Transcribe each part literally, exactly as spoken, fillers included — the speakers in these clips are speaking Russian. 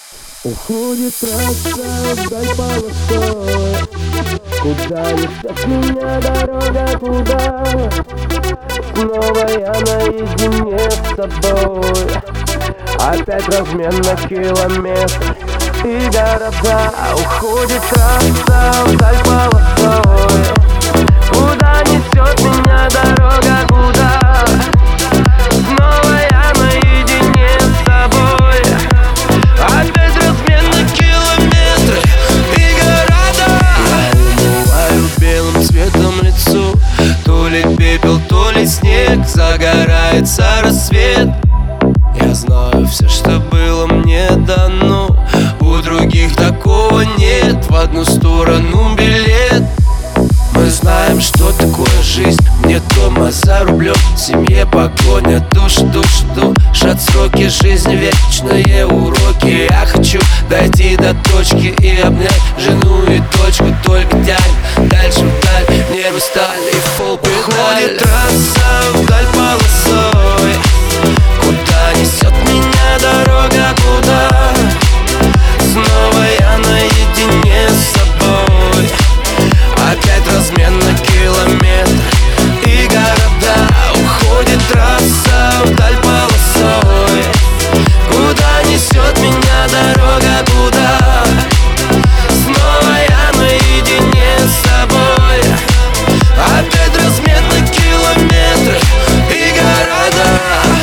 Уходит трасса вдаль полосой. Куда несет меня дорога, куда? Снова я наедине с собой. Опять размен на километр и города. Уходит трасса вдаль полосой. Куда несет меня дорога, куда? Снова я наедине с собой. Опять размен на километры и города. Я умываю белым цветом лицо. То ли пепел, то ли снег. Загорается рассвет. Я знаю все, что было мне дано. У других такого нет. В одну сторону билет. Мы знаем, что такое жизнь. Мне дома за рублем, в семье погоня, душ, душ, душат сроки жизни, вечные уроки. Я хочу дойти до точки и обнять жену и дочку. Только тянь дальше вдаль, небо сталь и в пол педаль. Уходит трасса вдаль полосой. Куда несет меня дорога, куда? Снова я наедине с собой. Опять размен на километр и города. Уходит трасса вдаль полосой. Куда несет меня дорога, куда? Снова я наедине с собой. Опять размен на километр и города.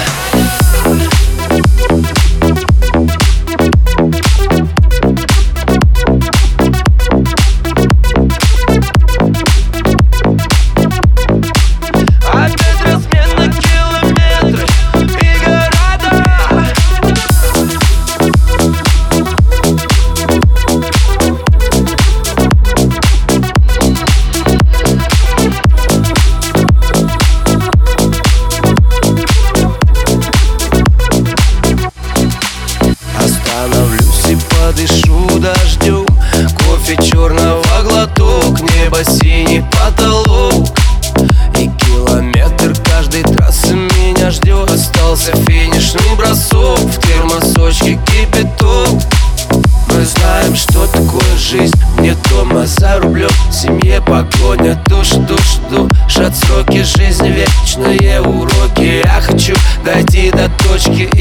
Остановлюсь и подышу дождем. Кофе черного глоток, небо синий потолок. И километр каждой трассы меня ждет. Остался финишный бросок, в термосочке кипяток. Мы знаем, что такое жизнь. Мне дома за рублем, в семье погоня, душ, душ, душат сроки жизни, вечные уроки. Я хочу дойти до точки